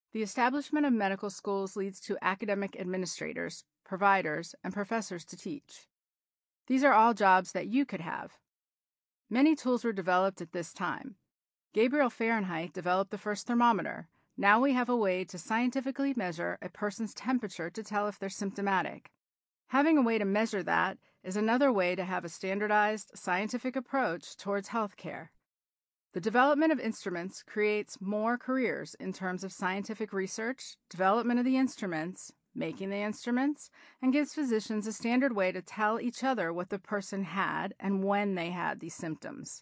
The establishment of medical schools leads to academic administrators, providers, and professors to teach. These are all jobs that you could have. Many tools were developed at this time. Gabriel Fahrenheit developed the first thermometer. Now we have a way to scientifically measure a person's temperature to tell if they're symptomatic. Having a way to measure that is another way to have a standardized, scientific approach towards healthcare. The development of instruments creates more careers in terms of scientific research, development of the instruments, making the instruments, and gives physicians a standard way to tell each other what the person had and when they had these symptoms.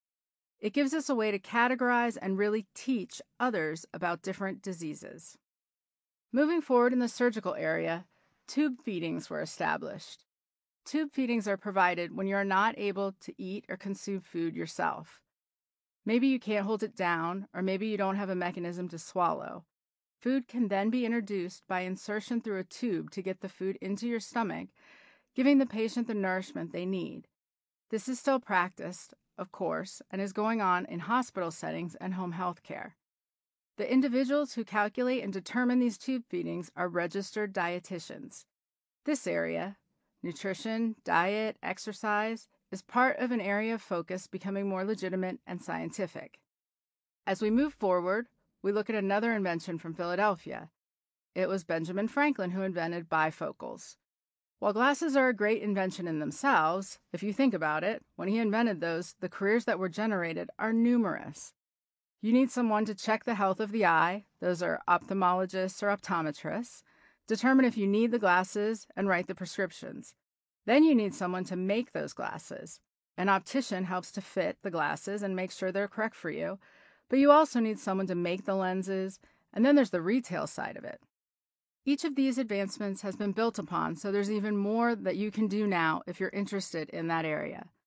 It gives us a way to categorize and really teach others about different diseases. Moving forward in the surgical area, tube feedings were established. Tube feedings are provided when you are not able to eat or consume food yourself. Maybe you can't hold it down, or maybe you don't have a mechanism to swallow. Food can then be introduced by insertion through a tube to get the food into your stomach, giving the patient the nourishment they need. This is still practiced, of course, and is going on in hospital settings and home health care. The individuals who calculate and determine these tube feedings are registered dietitians. This area, nutrition, diet, exercise, is part of an area of focus becoming more legitimate and scientific. As we move forward, we look at another invention from Philadelphia. It was Benjamin Franklin who invented bifocals. While glasses are a great invention in themselves, if you think about it, when he invented those, the careers that were generated are numerous. You need someone to check the health of the eye, those are ophthalmologists or optometrists, determine if you need the glasses, and write the prescriptions. Then you need someone to make those glasses. An optician helps to fit the glasses and make sure they're correct for you, but you also need someone to make the lenses, and then there's the retail side of it. Each of these advancements has been built upon, so there's even more that you can do now if you're interested in that area.